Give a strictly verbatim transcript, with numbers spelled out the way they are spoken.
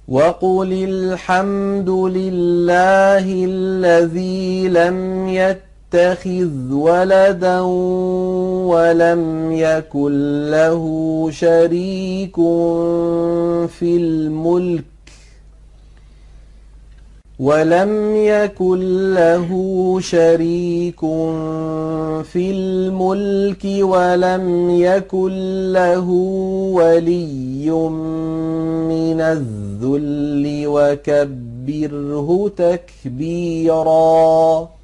وقل الحمد لله الذي لم يتخذ ولدا ولم يكن له شريك في الملك ولم يكن له شريك في الملك ولم يكن له ولي من الذل وكبره تكبيرا.